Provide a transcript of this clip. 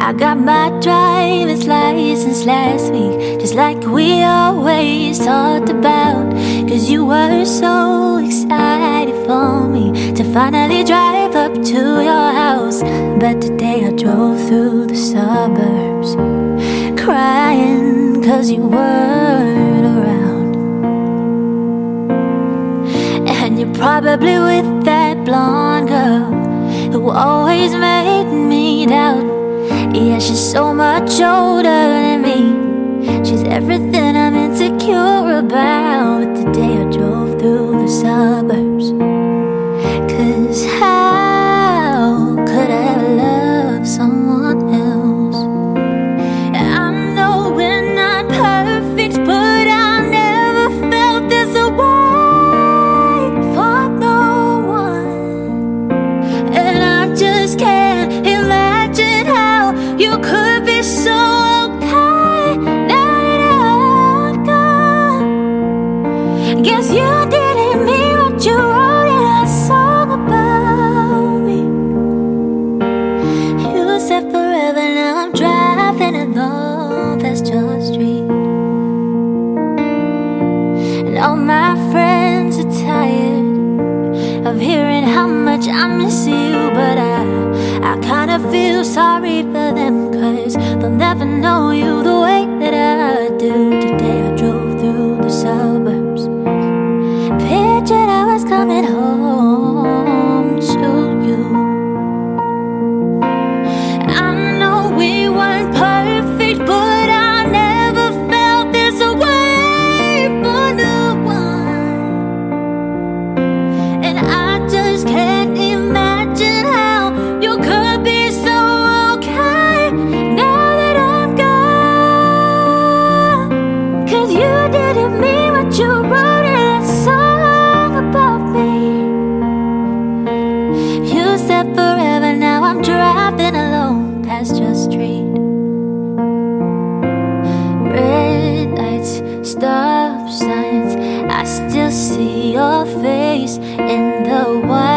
I got my driver's license last week, just like we always talked about. Cause you were so excited for me to finally drive up to your house. But today I drove through the suburbs, crying cause you weren't around. And you're probably with that blonde girl who always made me doubt. Yeah, she's so much older than me. She's everything I'm insecure about. But today I drove through the suburbs. Cause how could I ever love someone else? I know we're not perfect, but I never felt this way for no one. And I just can't imagine how you could be so okay now that I'm gone. Guess you didn't mean what you wrote in that song about me. You said forever, now I'm driving alone past your street. And all my friends are tired of hearing how much I miss you. But I kinda feel sorry for them, cause they'll never know you the way that I do. Today I drove through the suburbs, pictured I was coming home to you. I know we weren't perfect, but I never felt this way for no one. And I just can't imagine how you could be so okay now that I'm gone. Cause you didn't mean what you wrote in that song about me. You said forever, now I'm driving alone past your street. Red lights, stop signs, I still see your face in the white